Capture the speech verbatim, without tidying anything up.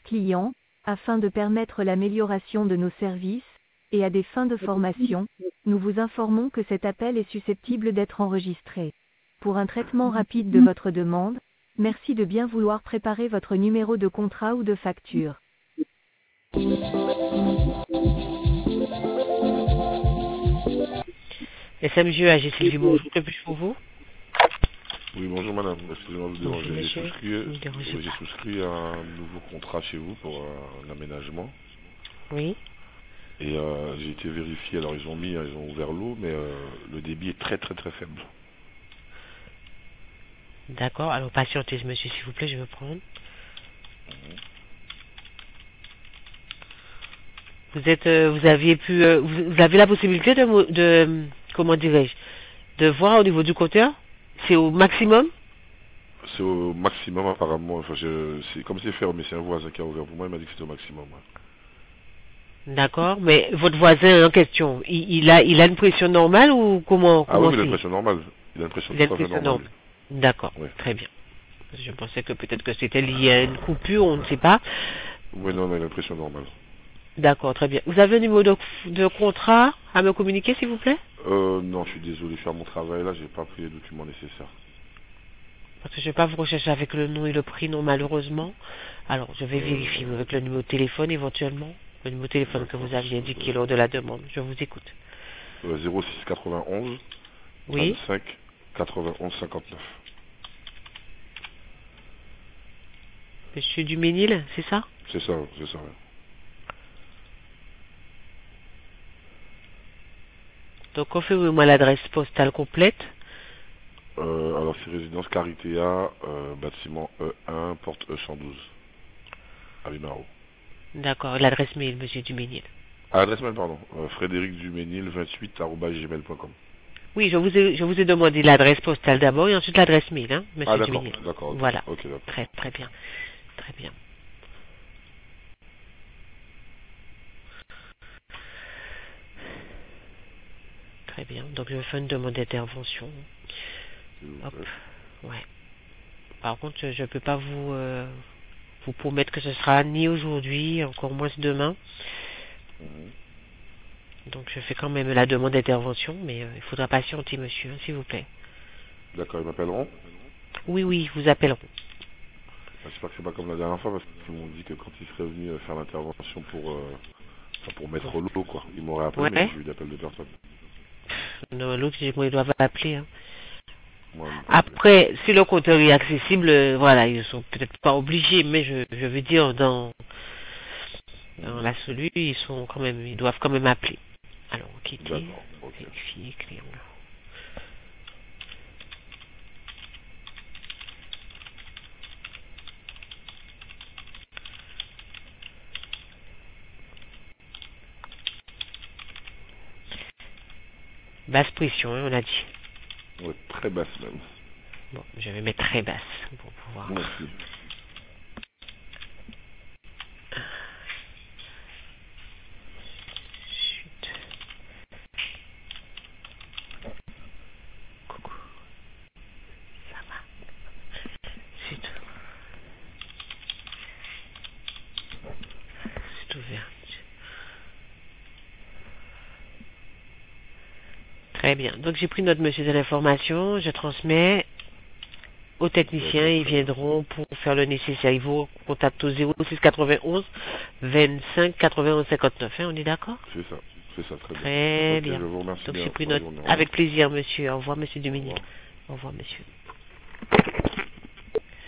clients, afin de permettre l'amélioration de nos services, et à des fins de formation, nous vous informons que cet appel est susceptible d'être enregistré. Pour un traitement rapide de votre demande, merci de bien vouloir préparer votre numéro de contrat ou de facture. S M G A G Sylvie, bonjour, que puis-je pour vous? Oui, bonjour madame, excusez-moi de vous Bonjour, déranger. J'ai monsieur. souscrit, Ne me dérangez oui, j'ai pas. souscrit un nouveau contrat chez vous pour un, un aménagement. Oui. Et euh, j'ai été vérifié, alors ils ont mis, ils ont ouvert l'eau, mais euh, le débit est très très très faible. D'accord, alors patientez, monsieur, s'il vous plaît, je vais prendre. Vous êtes, euh, vous aviez pu, euh, vous, vous avez la possibilité de, mo- de comment dirais-je, de voir au niveau du compteur? C'est au maximum? C'est au maximum apparemment, enfin, je, c'est, comme c'est fermé, c'est un voisin qui a ouvert pour moi, il m'a dit que c'était au maximum. Ouais. D'accord, mais votre voisin en question, il, il a, il a une pression normale ou comment, Ah oui, comment oui, il a une c'est? pression normale, il a une pression Il a une tout à fait pression normale. normale. D'accord, Oui. très bien. Je pensais que peut-être que c'était lié à une coupure, on ne sait pas. Oui, non, mais il a une pression normale. D'accord, très bien. Vous avez un numéro de, de contrat à me communiquer, s'il vous plaît? Euh, non, je suis désolé, je suis à mon travail là, j'ai pas pris les documents nécessaires. Parce que je ne vais pas vous rechercher avec le nom et le prix, non, malheureusement. Alors, je vais Euh, vérifier avec le numéro de téléphone, éventuellement. Le numéro de téléphone que d'accord. vous aviez indiqué lors de la demande. Je vous écoute. Euh, zéro six quatre-vingt-onze Oui. vingt-cinq quatre-vingt-onze cinquante-neuf. Monsieur Duménil, c'est ça? C'est ça, c'est ça. Ouais. Donc, confirmez-moi l'adresse postale complète. Euh, alors c'est résidence Caritea, euh, bâtiment E un, porte E cent douze, à Limaro. D'accord, l'adresse mail, monsieur Duménil. Ah, adresse mail, pardon. Euh, Frédéric Duménil, vingt-huit, arobase gmail point com. Oui, je vous ai, je vous ai demandé l'adresse postale d'abord et ensuite l'adresse mail, hein, Ah, monsieur d'accord, Duménil. d'accord, ok. Voilà. Ok, d'accord. Très, très bien. Très bien. Très bien. Donc, je vais faire une demande d'intervention. S'il vous Hop. plaît. Ouais. Par contre, je ne peux pas vous, euh, vous promettre que ce sera ni aujourd'hui, encore moins demain. Mhm. Donc, je fais quand même la demande d'intervention, mais euh, il faudra patienter, monsieur, hein, s'il vous plaît. D'accord, ils m'appelleront. Oui, oui, vous appelleront. J'espère que c'est pas comme la dernière fois, parce qu'ils m'ont dit que quand ils seraient venus euh, faire l'intervention pour, euh, enfin, pour mettre l'eau, quoi. Ils m'auraient appelé, mais Ouais. j'ai eu d'appel de personne. Non, l'autre, moi, ils doivent appeler. Hein. Moi, ils m'ont pas appelé. Après, si le compteur est accessible, euh, voilà, ils sont peut-être pas obligés, mais je, je veux dire, dans, dans Mhm. la solue, ils sont quand même, ils doivent quand même appeler. Alors, quitter, D'accord, ok. vérifier, client. Basse pression, hein, on a dit. Ouais, très basse même. Bon, je vais mettre très basse pour pouvoir. Merci. Chut. Coucou. Ça va. C'est tout. C'est ouvert. Très bien. Donc j'ai pris note, monsieur, de l'information. Je transmets aux techniciens. D'accord, Ils très bien. viendront pour faire le nécessaire. Ils vous contactent au zéro six quatre-vingt-onze vingt-cinq quatre-vingt-onze cinquante-neuf. Hein, on est d'accord? C'est ça, c'est ça, très bien. Très Ok, je bien. vous remercie Donc j'ai bien. pris Bonne note. journée, au revoir. Avec plaisir, monsieur. Au revoir, monsieur Au Duménil. revoir. Au revoir, monsieur.